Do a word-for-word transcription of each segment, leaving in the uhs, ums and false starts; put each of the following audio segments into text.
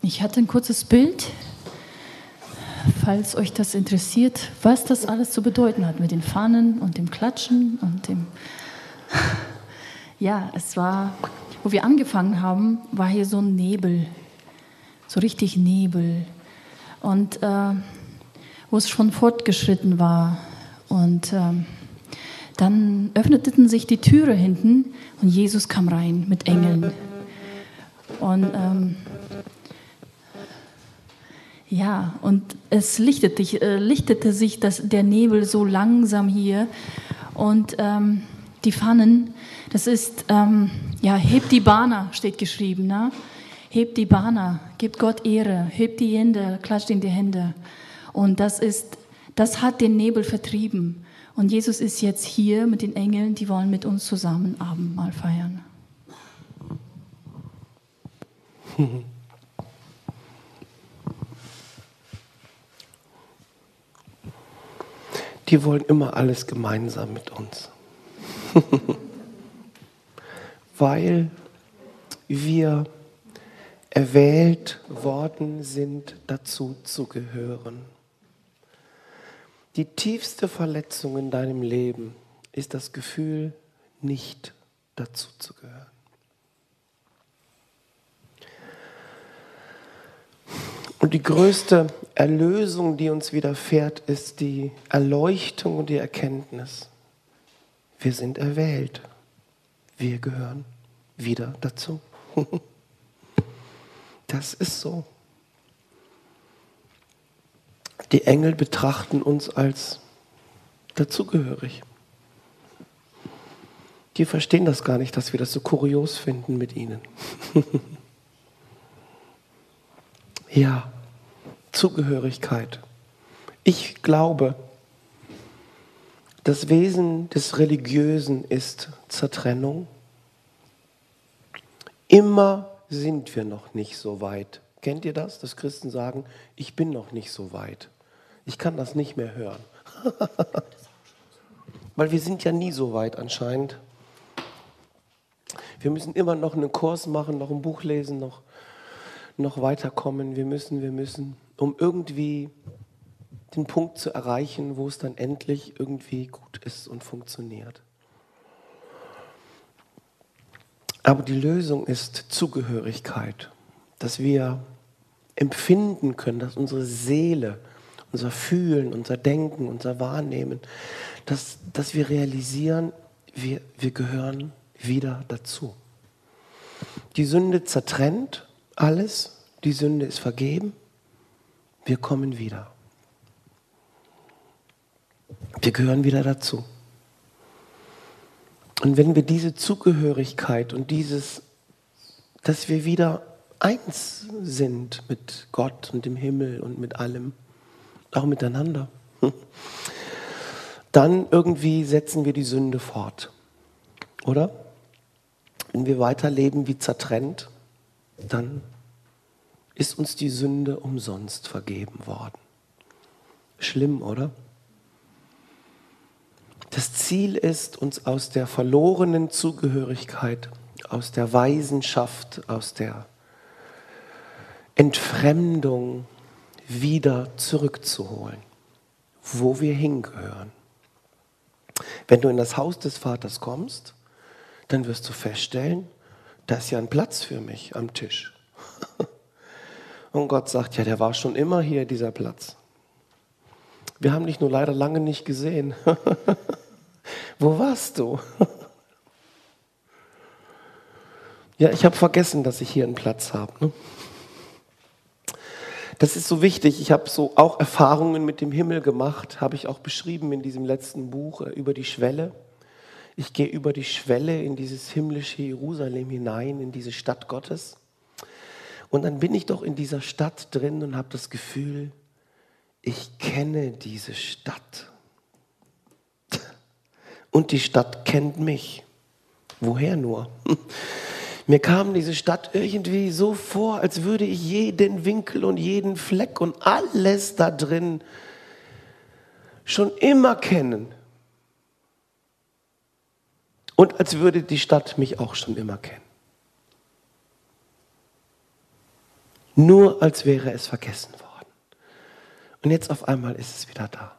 Ich hatte ein kurzes Bild, falls euch das interessiert, was das alles zu bedeuten hat mit den Fahnen und dem Klatschen und dem... Ja, es war, wo wir angefangen haben, war hier so ein Nebel, so richtig Nebel. Und äh, wo es schon fortgeschritten war. Und äh, dann öffneten sich die Türe hinten und Jesus kam rein mit Engeln. Und ähm, ja, und es lichtete, äh, lichtete sich das, der Nebel so langsam hier. Und ähm, die Pfannen, das ist, ähm, ja, hebt die Banner, steht geschrieben, ne? Hebt die Banner, gebt Gott Ehre, hebt die Hände, klatscht in die Hände. Und das ist, das hat den Nebel vertrieben. Und Jesus ist jetzt hier mit den Engeln, die wollen mit uns zusammen Abendmahl feiern. Die wollen immer alles gemeinsam mit uns. Weil wir erwählt worden sind, dazu zu gehören. Die tiefste Verletzung in deinem Leben ist das Gefühl, nicht dazu zu gehören. Und die größte Erlösung, die uns widerfährt, ist die Erleuchtung und die Erkenntnis. Wir sind erwählt. Wir gehören wieder dazu. Das ist so. Die Engel betrachten uns als dazugehörig. Die verstehen das gar nicht, dass wir das so kurios finden mit ihnen. Ja, Zugehörigkeit. Ich glaube, das Wesen des Religiösen ist Zertrennung. Immer sind wir noch nicht so weit. Kennt ihr das, dass Christen sagen, ich bin noch nicht so weit. Ich kann das nicht mehr hören. Weil wir sind ja nie so weit anscheinend. Wir müssen immer noch einen Kurs machen, noch ein Buch lesen, noch, noch weiterkommen. Wir müssen, wir müssen, um irgendwie den Punkt zu erreichen, wo es dann endlich irgendwie gut ist und funktioniert. Aber die Lösung ist Zugehörigkeit, dass wir empfinden können, dass unsere Seele, unser Fühlen, unser Denken, unser Wahrnehmen, dass, dass wir realisieren, wir, wir gehören wieder dazu. Die Sünde zertrennt alles, die Sünde ist vergeben, wir kommen wieder. Wir gehören wieder dazu. Und wenn wir diese Zugehörigkeit und dieses, dass wir wieder eins sind mit Gott und dem Himmel und mit allem, auch miteinander, dann irgendwie setzen wir die Sünde fort, oder? Wenn wir weiterleben wie zertrennt, dann ist uns die Sünde umsonst vergeben worden. Schlimm, oder? Das Ziel ist, uns aus der verlorenen Zugehörigkeit, aus der Waisenschaft, aus der Entfremdung wieder zurückzuholen, wo wir hingehören. Wenn du in das Haus des Vaters kommst, dann wirst du feststellen, da ist ja ein Platz für mich am Tisch. Und Gott sagt, ja, der war schon immer hier, dieser Platz. Wir haben dich nur leider lange nicht gesehen. Wo warst du? Ja, ich habe vergessen, dass ich hier einen Platz habe. Ne? Das ist so wichtig. Ich habe so auch Erfahrungen mit dem Himmel gemacht, habe ich auch beschrieben in diesem letzten Buch, äh, über die Schwelle. Ich gehe über die Schwelle in dieses himmlische Jerusalem hinein, in diese Stadt Gottes. Und dann bin ich doch in dieser Stadt drin und habe das Gefühl, ich kenne diese Stadt. Und die Stadt kennt mich. Woher nur? Mir kam diese Stadt irgendwie so vor, als würde ich jeden Winkel und jeden Fleck und alles da drin schon immer kennen. Und als würde die Stadt mich auch schon immer kennen. Nur als wäre es vergessen worden. Und jetzt auf einmal ist es wieder da.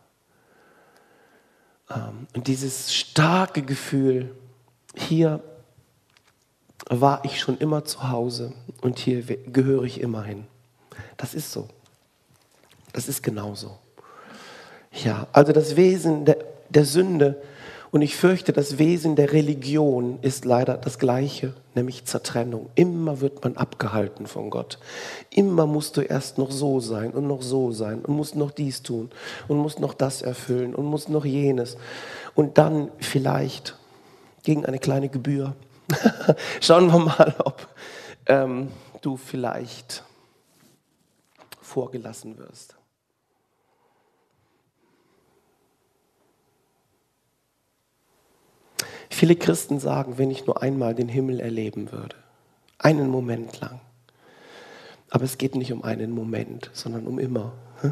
Und dieses starke Gefühl, hier war ich schon immer zu Hause und hier gehöre ich immer hin. Das ist so. Das ist genauso. Ja, also das Wesen der, der Sünde und ich fürchte, das Wesen der Religion ist leider das Gleiche, nämlich Zertrennung. Immer wird man abgehalten von Gott. Immer musst du erst noch so sein und noch so sein und musst noch dies tun und musst noch das erfüllen und musst noch jenes. Und dann vielleicht gegen eine kleine Gebühr. Schauen wir mal, ob ähm, du vielleicht vorgelassen wirst. Viele Christen sagen, wenn ich nur einmal den Himmel erleben würde, einen Moment lang. Aber es geht nicht um einen Moment, sondern um immer.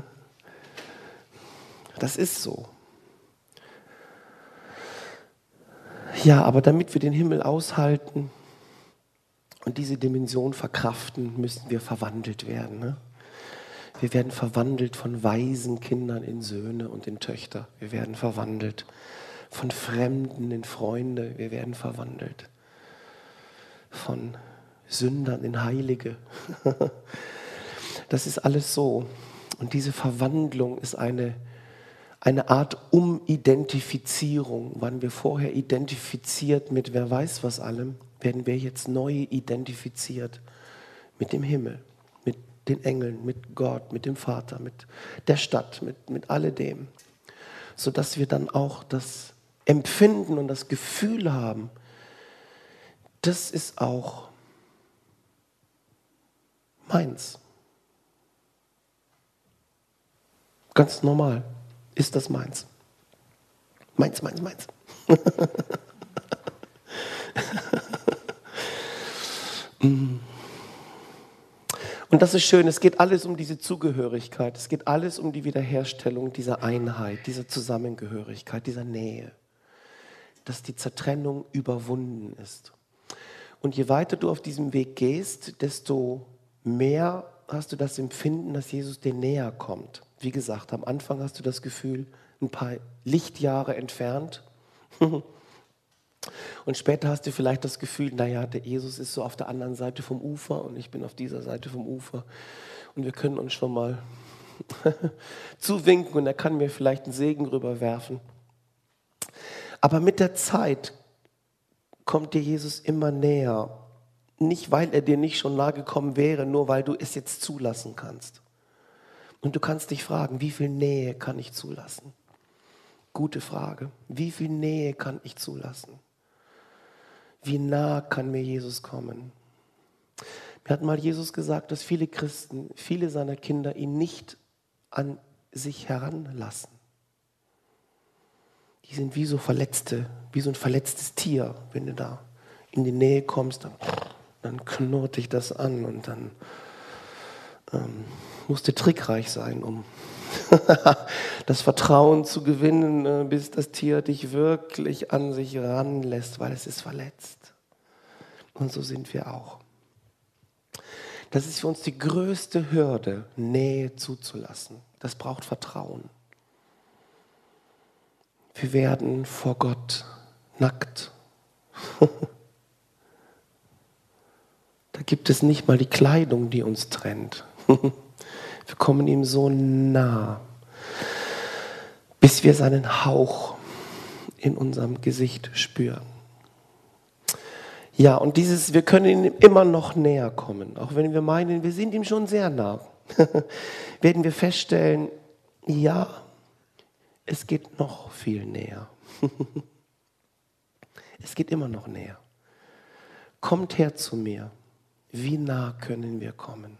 Das ist so. Ja, aber damit wir den Himmel aushalten und diese Dimension verkraften, müssen wir verwandelt werden. Ne? Wir werden verwandelt von weisen Kindern in Söhne und in Töchter. Wir werden verwandelt von Fremden in Freunde. Wir werden verwandelt von Sündern in Heilige. Das ist alles so. Und diese Verwandlung ist eine, eine Art Umidentifizierung. Waren wir vorher identifiziert mit wer weiß was allem, werden wir jetzt neu identifiziert mit dem Himmel, mit den Engeln, mit Gott, mit dem Vater, mit der Stadt, mit, mit alledem. Sodass wir dann auch das Empfinden und das Gefühl haben, das ist auch meins. Ganz normal ist das meins. Meins, meins, meins. Und das ist schön, es geht alles um diese Zugehörigkeit, es geht alles um die Wiederherstellung dieser Einheit, dieser Zusammengehörigkeit, dieser Nähe, dass die Zertrennung überwunden ist. Und je weiter du auf diesem Weg gehst, desto mehr hast du das Empfinden, dass Jesus dir näher kommt. Wie gesagt, am Anfang hast du das Gefühl, ein paar Lichtjahre entfernt. Und später hast du vielleicht das Gefühl, naja, der Jesus ist so auf der anderen Seite vom Ufer und ich bin auf dieser Seite vom Ufer. Und wir können uns schon mal zuwinken und er kann mir vielleicht einen Segen rüberwerfen. Aber mit der Zeit kommt dir Jesus immer näher. Nicht, weil er dir nicht schon nahe gekommen wäre, nur weil du es jetzt zulassen kannst. Und du kannst dich fragen, wie viel Nähe kann ich zulassen? Gute Frage. Wie viel Nähe kann ich zulassen? Wie nah kann mir Jesus kommen? Mir hat mal Jesus gesagt, dass viele Christen, viele seiner Kinder ihn nicht an sich heranlassen. Die sind wie so Verletzte, wie so ein verletztes Tier. Wenn du da in die Nähe kommst, dann, dann knurrt dich das an und dann ähm, musst du trickreich sein, um das Vertrauen zu gewinnen, bis das Tier dich wirklich an sich ranlässt, weil es ist verletzt. Und so sind wir auch. Das ist für uns die größte Hürde, Nähe zuzulassen. Das braucht Vertrauen. Wir werden vor Gott nackt. Da gibt es nicht mal die Kleidung, die uns trennt. Wir kommen ihm so nah, bis wir seinen Hauch in unserem Gesicht spüren. Ja, und dieses, wir können ihm immer noch näher kommen, auch wenn wir meinen, wir sind ihm schon sehr nah, werden wir feststellen, ja, es geht noch viel näher. Es geht immer noch näher. Kommt her zu mir. Wie nah können wir kommen?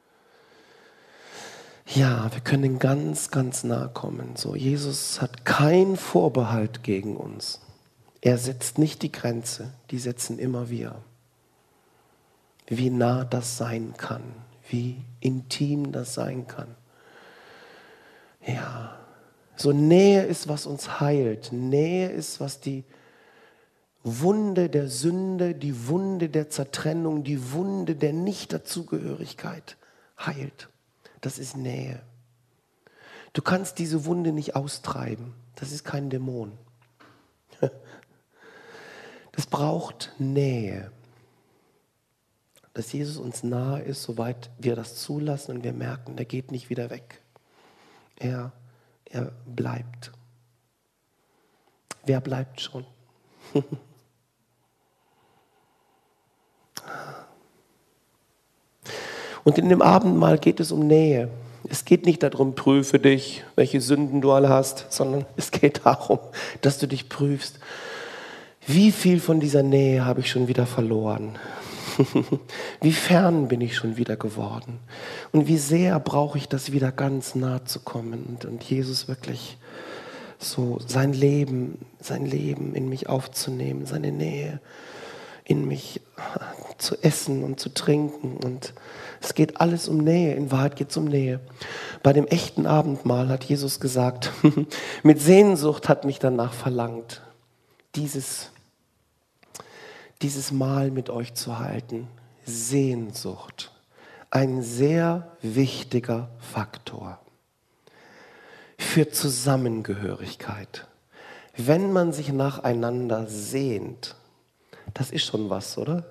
Ja, wir können ganz, ganz nah kommen. So, Jesus hat keinen Vorbehalt gegen uns. Er setzt nicht die Grenze, die setzen immer wir. Wie nah das sein kann, wie intim das sein kann. Ja, so Nähe ist, was uns heilt. Nähe ist, was die Wunde der Sünde, die Wunde der Zertrennung, die Wunde der Nicht-Dazugehörigkeit heilt. Das ist Nähe. Du kannst diese Wunde nicht austreiben. Das ist kein Dämon. Das braucht Nähe. Dass Jesus uns nahe ist, soweit wir das zulassen und wir merken, der geht nicht wieder weg. Er, er bleibt. Wer bleibt schon? Und in dem Abendmahl geht es um Nähe. Es geht nicht darum, prüfe dich, welche Sünden du alle hast, sondern es geht darum, dass du dich prüfst. Wie viel von dieser Nähe habe ich schon wieder verloren? Wie fern bin ich schon wieder geworden? Und wie sehr brauche ich das wieder ganz nah zu kommen und, und Jesus wirklich so sein Leben, sein Leben in mich aufzunehmen, seine Nähe in mich zu essen und zu trinken. Und es geht alles um Nähe. In Wahrheit geht es um Nähe. Bei dem echten Abendmahl hat Jesus gesagt, mit Sehnsucht hat mich danach verlangt, dieses, dieses Mahl mit euch zu halten. Sehnsucht. Ein sehr wichtiger Faktor für Zusammengehörigkeit. Wenn man sich nacheinander sehnt, das ist schon was, oder?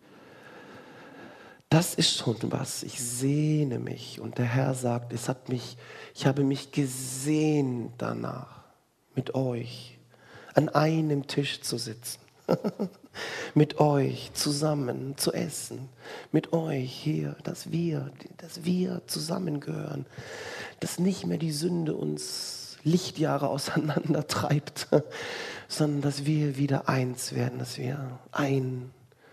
Das ist schon was. Ich sehne mich. Und der Herr sagt, es hat mich, ich habe mich gesehnt danach, mit euch an einem Tisch zu sitzen. Mit euch zusammen zu essen. Mit euch hier, dass wir, dass wir zusammengehören. Dass nicht mehr die Sünde uns Lichtjahre auseinander treibt, sondern dass wir wieder eins werden, dass wir ein,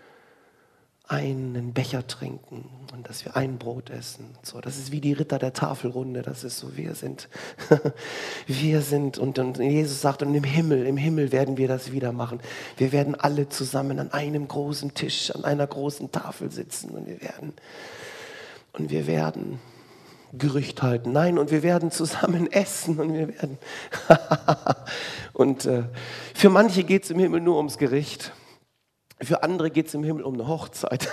einen Becher trinken und dass wir ein Brot essen. So, das ist wie die Ritter der Tafelrunde, das ist so, wir sind, wir sind, und, und Jesus sagt, und im Himmel, im Himmel werden wir das wieder machen. Wir werden alle zusammen an einem großen Tisch, an einer großen Tafel sitzen und wir werden, und wir werden Gerücht halten. Nein, und wir werden zusammen essen und wir werden. Und äh, für manche geht es im Himmel nur ums Gericht. Für andere geht es im Himmel um eine Hochzeit.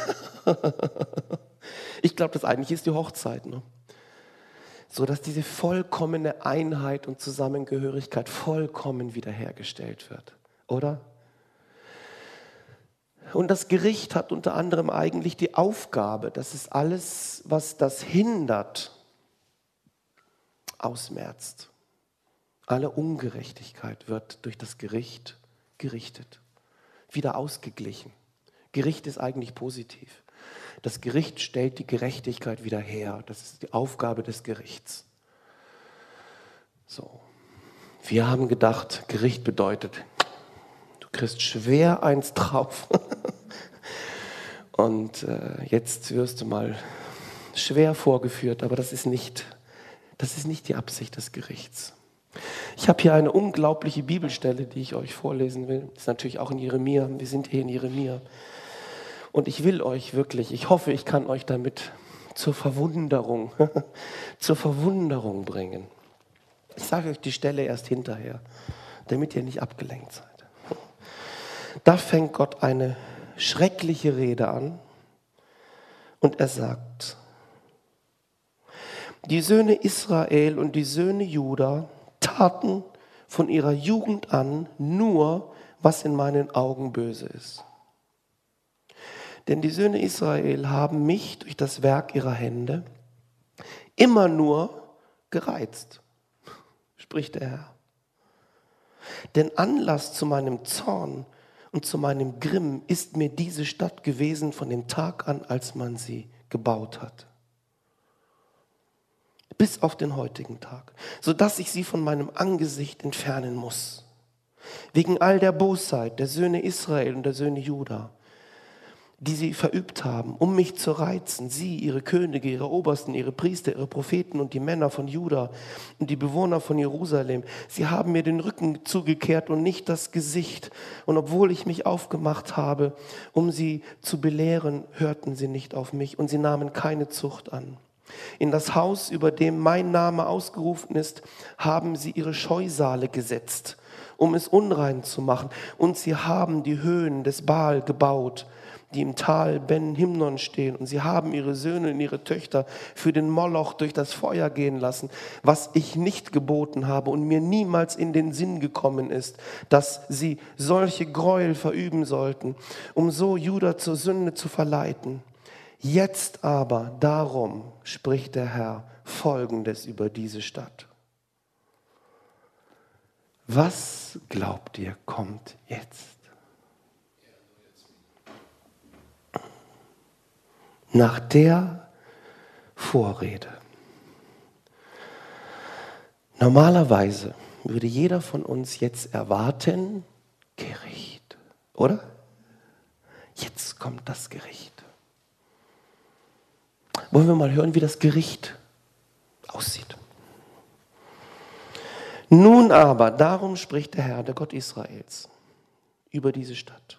Ich glaube, das eigentlich ist die Hochzeit. Ne? So, dass diese vollkommene Einheit und Zusammengehörigkeit vollkommen wiederhergestellt wird. Oder? Und das Gericht hat unter anderem eigentlich die Aufgabe, dass es alles, was das hindert, ausmerzt. Alle Ungerechtigkeit wird durch das Gericht gerichtet, wieder ausgeglichen. Gericht ist eigentlich positiv. Das Gericht stellt die Gerechtigkeit wieder her. Das ist die Aufgabe des Gerichts. So. Wir haben gedacht, Gericht bedeutet, du kriegst schwer eins drauf. Und äh, jetzt wirst du mal schwer vorgeführt, aber das ist nicht, das ist nicht die Absicht des Gerichts. Ich habe hier eine unglaubliche Bibelstelle, die ich euch vorlesen will. Das ist natürlich auch in Jeremia. Wir sind hier in Jeremia. Und ich will euch wirklich, ich hoffe, ich kann euch damit zur Verwunderung, zur Verwunderung bringen. Ich sage euch die Stelle erst hinterher, damit ihr nicht abgelenkt seid. Da fängt Gott eine schreckliche Rede an und er sagt, die Söhne Israel und die Söhne Juda taten von ihrer Jugend an nur, was in meinen Augen böse ist. Denn die Söhne Israel haben mich durch das Werk ihrer Hände immer nur gereizt, spricht der Herr. Denn Anlass zu meinem Zorn und zu meinem Grimm ist mir diese Stadt gewesen von dem Tag an, als man sie gebaut hat. Bis auf den heutigen Tag, sodass ich sie von meinem Angesicht entfernen muss. Wegen all der Bosheit der Söhne Israel und der Söhne Juda, die sie verübt haben, um mich zu reizen, sie, ihre Könige, ihre Obersten, ihre Priester, ihre Propheten und die Männer von Juda und die Bewohner von Jerusalem. Sie haben mir den Rücken zugekehrt und nicht das Gesicht. Und obwohl ich mich aufgemacht habe, um sie zu belehren, hörten sie nicht auf mich und sie nahmen keine Zucht an. In das Haus, über dem mein Name ausgerufen ist, haben sie ihre Scheusale gesetzt, um es unrein zu machen. Und sie haben die Höhen des Baal gebaut, die im Tal Ben Himnon stehen. Und sie haben ihre Söhne und ihre Töchter für den Moloch durch das Feuer gehen lassen, was ich nicht geboten habe und mir niemals in den Sinn gekommen ist, dass sie solche Gräuel verüben sollten, um so Juda zur Sünde zu verleiten. Jetzt aber darum spricht der Herr Folgendes über diese Stadt. Was glaubt ihr, kommt jetzt? Nach der Vorrede. Normalerweise würde jeder von uns jetzt erwarten, Gericht, oder? Jetzt kommt das Gericht. Wollen wir mal hören, wie das Gericht aussieht? Nun aber, darum spricht der Herr, der Gott Israels, über diese Stadt.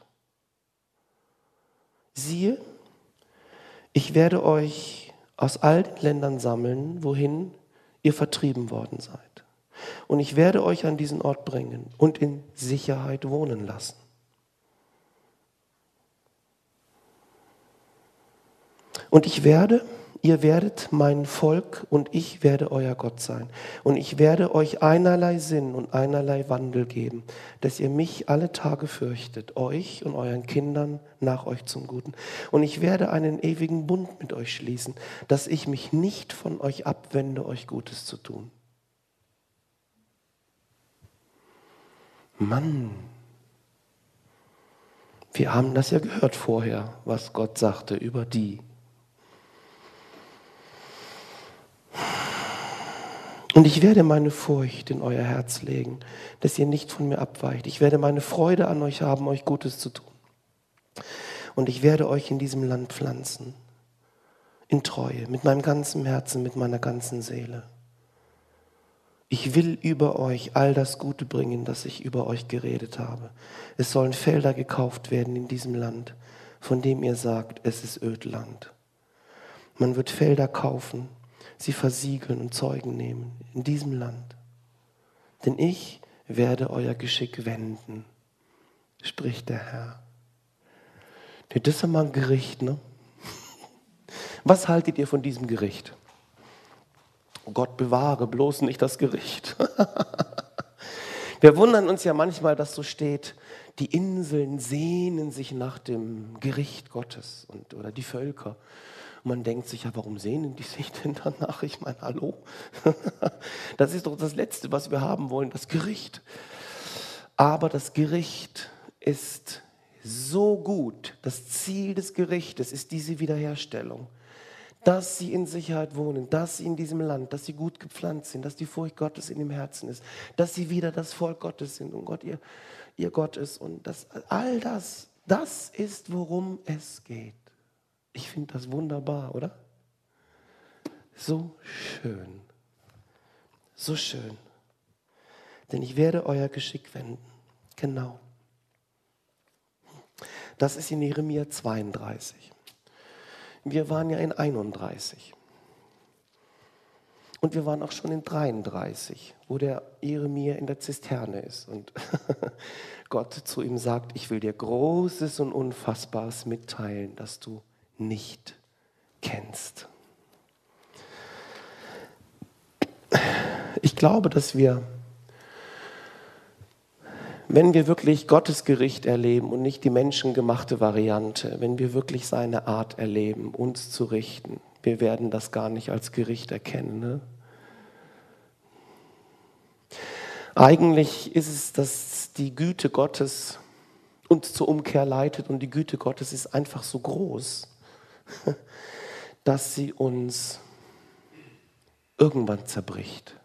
Siehe, ich werde euch aus all den Ländern sammeln, wohin ihr vertrieben worden seid. Und ich werde euch an diesen Ort bringen und in Sicherheit wohnen lassen. Und ich werde, ihr werdet mein Volk und ich werde euer Gott sein. Und ich werde euch einerlei Sinn und einerlei Wandel geben, dass ihr mich alle Tage fürchtet, euch und euren Kindern nach euch zum Guten. Und ich werde einen ewigen Bund mit euch schließen, dass ich mich nicht von euch abwende, euch Gutes zu tun. Mann, wir haben das ja gehört vorher, was Gott sagte über die. Und ich werde meine Furcht in euer Herz legen, dass ihr nicht von mir abweicht. Ich werde meine Freude an euch haben, euch Gutes zu tun. Und ich werde euch in diesem Land pflanzen, in Treue, mit meinem ganzen Herzen, mit meiner ganzen Seele. Ich will über euch all das Gute bringen, das ich über euch geredet habe. Es sollen Felder gekauft werden in diesem Land, von dem ihr sagt, es ist Ödland. Man wird Felder kaufen, sie versiegeln und Zeugen nehmen in diesem Land. Denn ich werde euer Geschick wenden, spricht der Herr. Das ist mal ein Gericht, ne? Was haltet ihr von diesem Gericht? Gott bewahre bloß nicht das Gericht. Wir wundern uns ja manchmal, dass so steht, die Inseln sehnen sich nach dem Gericht Gottes und, oder die Völker. Und man denkt sich, ja, warum sehnen die sich denn danach? Ich meine, hallo? Das ist doch das Letzte, was wir haben wollen, das Gericht. Aber das Gericht ist so gut. Das Ziel des Gerichtes ist diese Wiederherstellung. Dass sie in Sicherheit wohnen, dass sie in diesem Land, dass sie gut gepflanzt sind, dass die Furcht Gottes in dem Herzen ist, dass sie wieder das Volk Gottes sind und Gott ihr, ihr Gott ist. Und das, all das, das ist, worum es geht. Ich finde das wunderbar, oder? So schön. So schön. Denn ich werde euer Geschick wenden. Genau. Das ist in Jeremia zweiunddreißig. Wir waren ja in einunddreißig. Und wir waren auch schon in dreiunddreißig, wo der Jeremia in der Zisterne ist. Und Gott zu ihm sagt, ich will dir Großes und Unfassbares mitteilen, das du nicht kennst. Ich glaube, dass wir, wenn wir wirklich Gottes Gericht erleben und nicht die menschengemachte Variante, wenn wir wirklich seine Art erleben, uns zu richten, wir werden das gar nicht als Gericht erkennen. Ne? Eigentlich ist es, dass die Güte Gottes uns zur Umkehr leitet und die Güte Gottes ist einfach so groß, dass sie uns irgendwann zerbricht.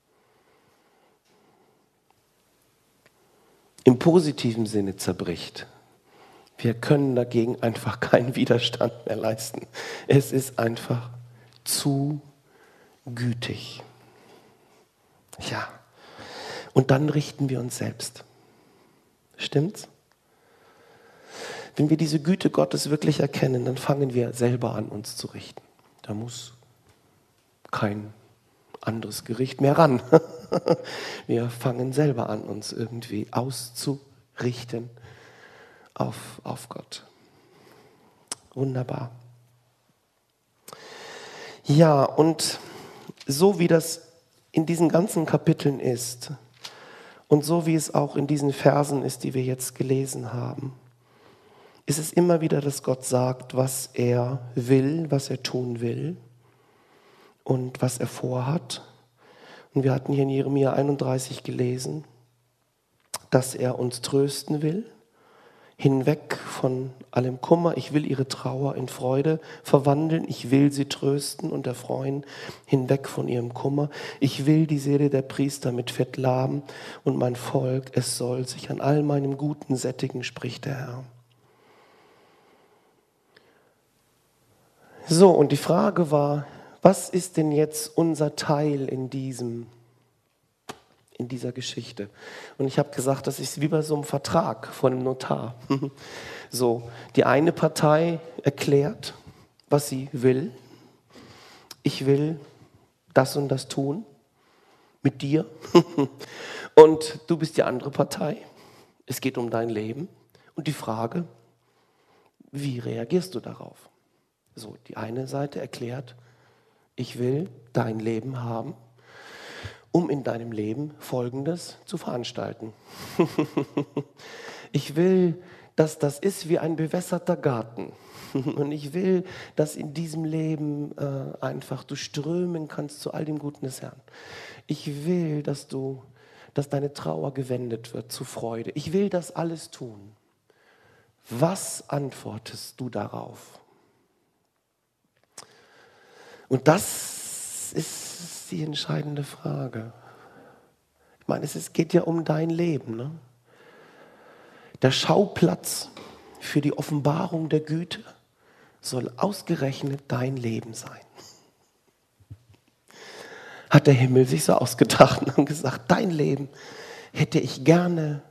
Im positiven Sinne zerbricht. Wir können dagegen einfach keinen Widerstand mehr leisten. Es ist einfach zu gütig. Ja, und dann richten wir uns selbst. Stimmt's? Wenn wir diese Güte Gottes wirklich erkennen, dann fangen wir selber an, uns zu richten. Da muss kein anderes Gericht mehr ran. Wir fangen selber an, uns irgendwie auszurichten auf, auf Gott. Wunderbar. Ja, und so wie das in diesen ganzen Kapiteln ist und so wie es auch in diesen Versen ist, die wir jetzt gelesen haben, ist es immer wieder, dass Gott sagt, was er will, was er tun will und was er vorhat. Und wir hatten hier in Jeremia einunddreißig gelesen, dass er uns trösten will, hinweg von allem Kummer. Ich will ihre Trauer in Freude verwandeln. Ich will sie trösten und erfreuen, hinweg von ihrem Kummer. Ich will die Seele der Priester mit Fett laben und mein Volk, es soll sich an all meinem Guten sättigen, spricht der Herr. So, und die Frage war, was ist denn jetzt unser Teil in diesem, in dieser Geschichte? Und ich habe gesagt, das ist wie bei so einem Vertrag von einem Notar. So, die eine Partei erklärt, was sie will. Ich will das und das tun mit dir. Und du bist die andere Partei. Es geht um dein Leben. Und die Frage, wie reagierst du darauf? So, die eine Seite erklärt, ich will dein Leben haben, um in deinem Leben Folgendes zu veranstalten. Ich will, dass das ist wie ein bewässerter Garten. Und ich will, dass in diesem Leben äh, einfach du strömen kannst zu all dem Guten des Herrn. Ich will, dass du, dass deine Trauer gewendet wird zu Freude. Ich will das alles tun. Was antwortest du darauf? Und das ist die entscheidende Frage. Ich meine, es ist, geht ja um dein Leben. Ne? Der Schauplatz für die Offenbarung der Güte soll ausgerechnet dein Leben sein. Hat der Himmel sich so ausgedacht und gesagt, dein Leben hätte ich gerne,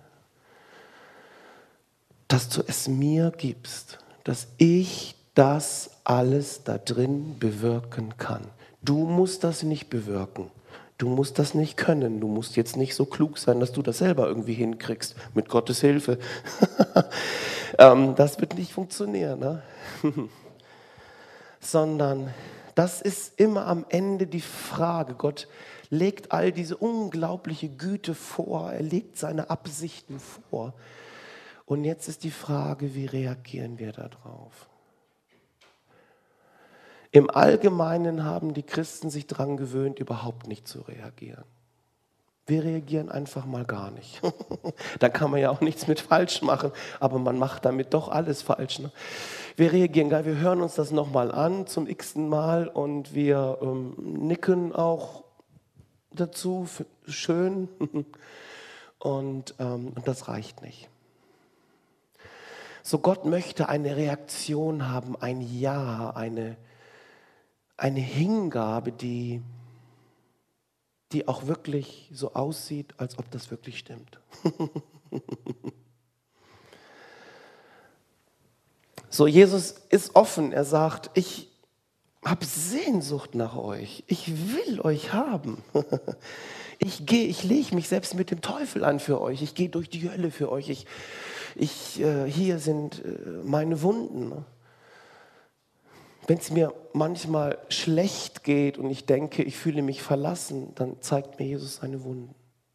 dass du es mir gibst, dass ich das alles da drin bewirken kann. Du musst das nicht bewirken. Du musst das nicht können. Du musst jetzt nicht so klug sein, dass du das selber irgendwie hinkriegst. Mit Gottes Hilfe. ähm, das wird nicht funktionieren. Ne? Sondern das ist immer am Ende die Frage. Gott legt all diese unglaubliche Güte vor. Er legt seine Absichten vor. Und jetzt ist die Frage, wie reagieren wir darauf? Im Allgemeinen haben die Christen sich daran gewöhnt, überhaupt nicht zu reagieren. Wir reagieren einfach mal gar nicht. Da kann man ja auch nichts mit falsch machen, aber man macht damit doch alles falsch. Ne? Wir reagieren gar nicht, wir hören uns das nochmal an zum x-ten Mal und wir ähm, nicken auch dazu, schön. Und, ähm, und das reicht nicht. So, Gott möchte eine Reaktion haben, ein Ja, eine Eine Hingabe, die, die auch wirklich so aussieht, als ob das wirklich stimmt. So, Jesus ist offen. Er sagt, ich habe Sehnsucht nach euch. Ich will euch haben. Ich gehe, ich lege mich selbst mit dem Teufel an für euch. Ich gehe durch die Hölle für euch. Ich, ich, äh, hier sind äh, meine Wunden. Wenn es mir manchmal schlecht geht und ich denke, ich fühle mich verlassen, dann zeigt mir Jesus seine Wunden.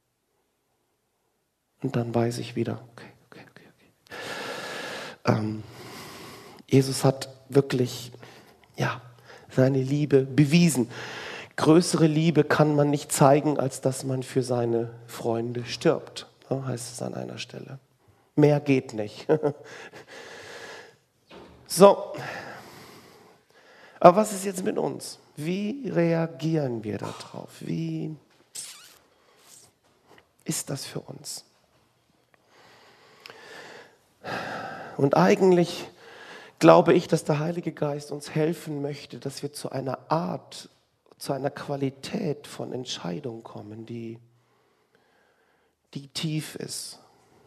Und dann weiß ich wieder, okay, okay, okay, okay. Ähm, Jesus hat wirklich, ja, seine Liebe bewiesen. Größere Liebe kann man nicht zeigen, als dass man für seine Freunde stirbt, ja, heißt es an einer Stelle. Mehr geht nicht. So. Aber was ist jetzt mit uns? Wie reagieren wir darauf? Wie ist das für uns? Und eigentlich glaube ich, dass der Heilige Geist uns helfen möchte, dass wir zu einer Art, zu einer Qualität von Entscheidung kommen, die, die tief ist,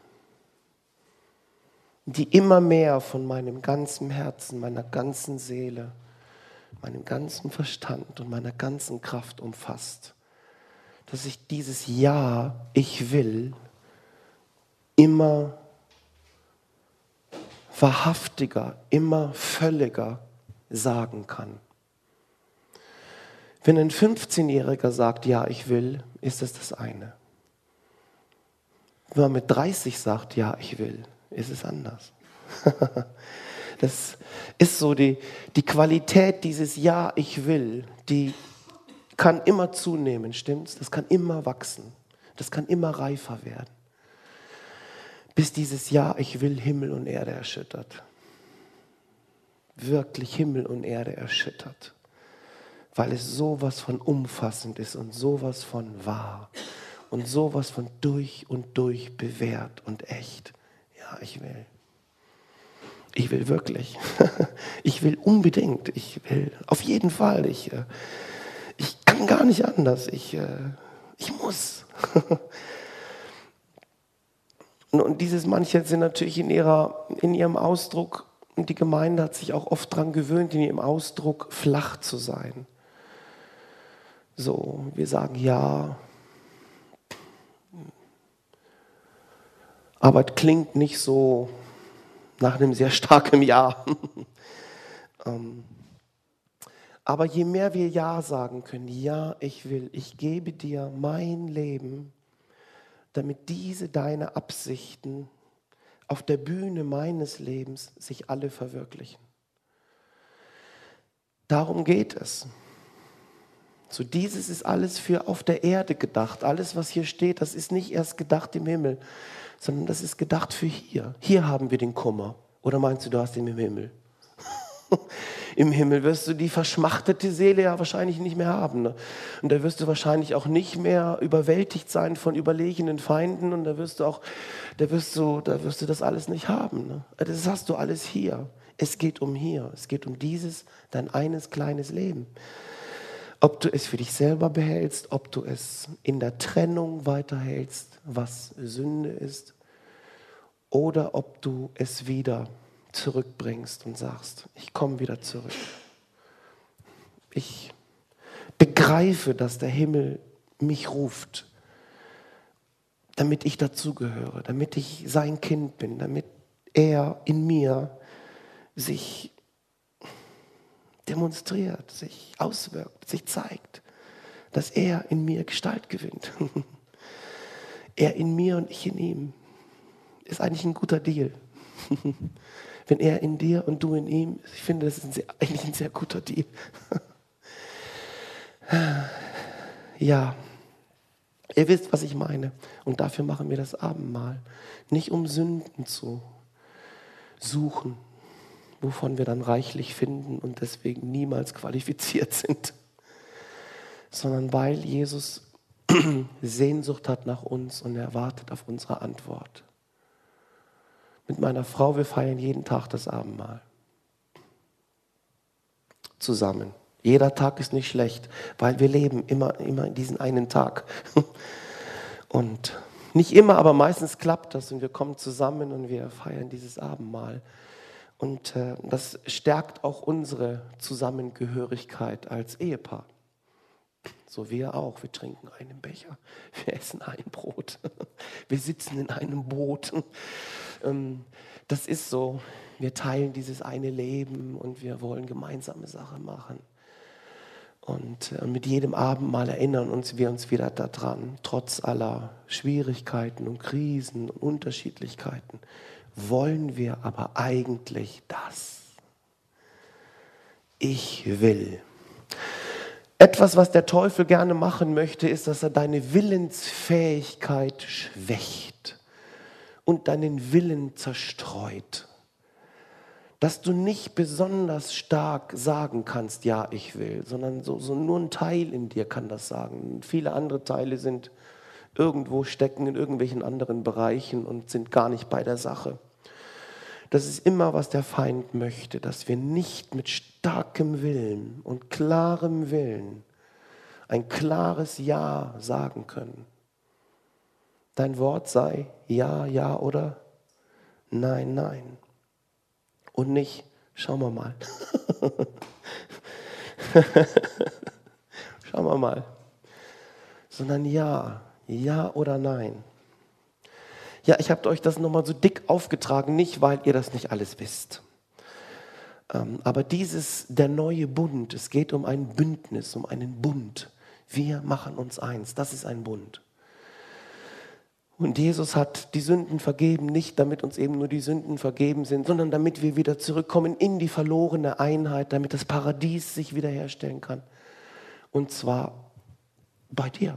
die immer mehr von meinem ganzen Herzen, meiner ganzen Seele, meinem ganzen Verstand und meiner ganzen Kraft umfasst, dass ich dieses Ja, ich will, immer wahrhaftiger, immer völliger sagen kann. Wenn ein fünfzehnjähriger sagt, ja, ich will, ist es das eine. Wenn man mit dreißig sagt, ja, ich will, ist es anders. Das ist so die, die Qualität dieses Ja, ich will, die kann immer zunehmen, stimmt's? Das kann immer wachsen. Das kann immer reifer werden. Bis dieses Ja, ich will, Himmel und Erde erschüttert. Wirklich Himmel und Erde erschüttert. Weil es sowas von umfassend ist und sowas von wahr und sowas von durch und durch bewährt und echt. Ja, ich will. Ich will wirklich. Ich will unbedingt. Ich will auf jeden Fall. Ich, ich kann gar nicht anders. Ich, ich muss. Und dieses manche sind natürlich in, ihrer, in ihrem Ausdruck, und die Gemeinde hat sich auch oft daran gewöhnt, in ihrem Ausdruck flach zu sein. So, wir sagen ja, aber es klingt nicht so nach einem sehr starken Ja. Aber je mehr wir Ja sagen können, ja, ich will, ich gebe dir mein Leben, damit diese deine Absichten auf der Bühne meines Lebens sich alle verwirklichen. Darum geht es. So, dieses ist alles für auf der Erde gedacht. Alles, was hier steht, das ist nicht erst gedacht im Himmel, sondern das ist gedacht für hier. Hier haben wir den Kummer. Oder meinst du, du hast ihn im Himmel? Im Himmel wirst du die verschmachtete Seele ja wahrscheinlich nicht mehr haben. Ne? Und da wirst du wahrscheinlich auch nicht mehr überwältigt sein von überlegenen Feinden. Und da wirst du auch, da wirst du, da wirst du das alles nicht haben. Ne? Das hast du alles hier. Es geht um hier. Es geht um dieses, dein eines kleines Leben. Ob du es für dich selber behältst, ob du es in der Trennung weiterhältst, was Sünde ist, oder ob du es wieder zurückbringst und sagst, ich komme wieder zurück. Ich begreife, dass der Himmel mich ruft, damit ich dazugehöre, damit ich sein Kind bin, damit er in mir sich demonstriert, sich auswirkt, sich zeigt, dass er in mir Gestalt gewinnt. Er in mir und ich in ihm. Ist eigentlich ein guter Deal. Wenn er in dir und du in ihm, ich finde, das ist ein sehr, eigentlich ein sehr guter Deal. Ja, ihr wisst, was ich meine. Und dafür machen wir das Abendmahl. Nicht um Sünden zu suchen, wovon wir dann reichlich finden und deswegen niemals qualifiziert sind, sondern weil Jesus Sehnsucht hat nach uns und er wartet auf unsere Antwort. Mit meiner Frau, wir feiern jeden Tag das Abendmahl. Zusammen. Jeder Tag ist nicht schlecht, weil wir leben immer, immer in diesen einen Tag. Und nicht immer, aber meistens klappt das und wir kommen zusammen und wir feiern dieses Abendmahl. Und äh, das stärkt auch unsere Zusammengehörigkeit als Ehepaar. So wir auch. Wir trinken einen Becher, wir essen ein Brot, wir sitzen in einem Boot. Das ist so, wir teilen dieses eine Leben und wir wollen gemeinsame Sachen machen. Und mit jedem Abendmahl erinnern uns wir uns wieder daran, trotz aller Schwierigkeiten und Krisen und Unterschiedlichkeiten, wollen wir aber eigentlich das. Ich will. Etwas, was der Teufel gerne machen möchte, ist, dass er deine Willensfähigkeit schwächt und deinen Willen zerstreut. Dass du nicht besonders stark sagen kannst, ja, ich will, sondern so, so nur ein Teil in dir kann das sagen. Viele andere Teile sind irgendwo stecken in irgendwelchen anderen Bereichen und sind gar nicht bei der Sache. Das ist immer, was der Feind möchte, dass wir nicht mit starkem Willen und klarem Willen ein klares Ja sagen können. Dein Wort sei Ja, Ja oder Nein, Nein. Und nicht, schauen wir mal. Schauen wir mal. Sondern Ja, Ja oder Nein. Ja, ich habe euch das nochmal so dick aufgetragen, nicht weil ihr das nicht alles wisst. Ähm, aber dieses, der neue Bund, es geht um ein Bündnis, um einen Bund. Wir machen uns eins, das ist ein Bund. Und Jesus hat die Sünden vergeben, nicht damit uns eben nur die Sünden vergeben sind, sondern damit wir wieder zurückkommen in die verlorene Einheit, damit das Paradies sich wiederherstellen kann. Und zwar bei dir.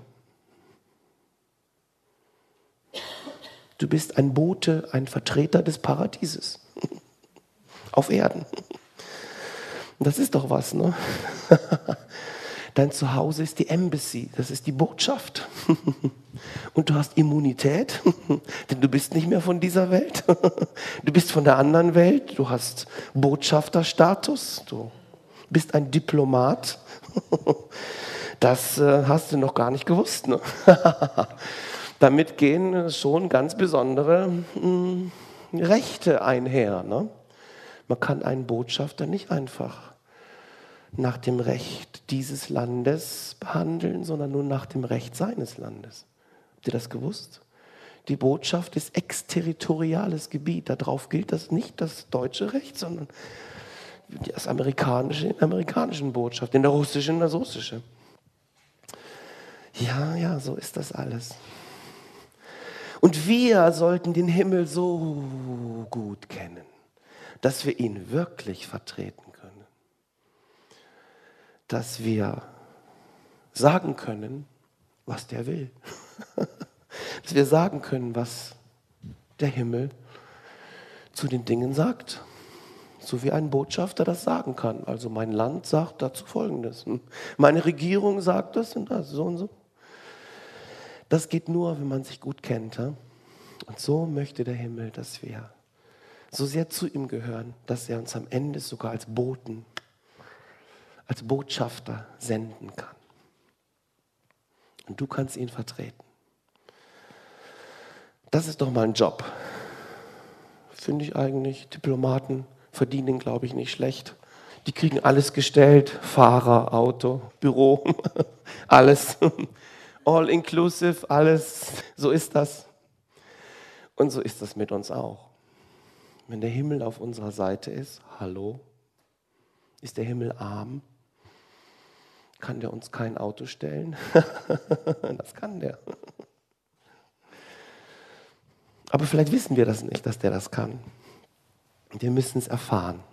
Du bist ein Bote, ein Vertreter des Paradieses auf Erden. Und das ist doch was, ne? Dein Zuhause ist die Embassy, das ist die Botschaft. Und du hast Immunität, denn du bist nicht mehr von dieser Welt. Du bist von der anderen Welt, du hast Botschafterstatus, du bist ein Diplomat. Das äh, hast du noch gar nicht gewusst. Ne? Damit gehen schon ganz besondere mh, Rechte einher. Ne? Man kann einen Botschafter nicht einfach nach dem Recht dieses Landes behandeln, sondern nur nach dem Recht seines Landes. Habt ihr das gewusst? Die Botschaft ist exterritoriales Gebiet. Darauf gilt das nicht das deutsche Recht, sondern das amerikanische in der amerikanischen Botschaft, in der russischen das russische. Ja, ja, so ist das alles. Und wir sollten den Himmel so gut kennen, dass wir ihn wirklich vertreten können. Dass wir sagen können, was der will. Dass wir sagen können, was der Himmel zu den Dingen sagt. So wie ein Botschafter das sagen kann. Also mein Land sagt dazu Folgendes. Meine Regierung sagt das und das, so und so. Das geht nur, wenn man sich gut kennt. Und so möchte der Himmel, dass wir so sehr zu ihm gehören, dass er uns am Ende sogar als Boten, als Botschafter senden kann. Und du kannst ihn vertreten. Das ist doch mal ein Job. Finde ich eigentlich. Diplomaten verdienen, glaube ich, nicht schlecht. Die kriegen alles gestellt. Fahrer, Auto, Büro, alles. All inclusive, alles. So ist das. Und so ist das mit uns auch. Wenn der Himmel auf unserer Seite ist, hallo, ist der Himmel arm? Kann der uns kein Auto stellen? Das kann der. Aber vielleicht wissen wir das nicht, dass der das kann. Wir müssen es erfahren.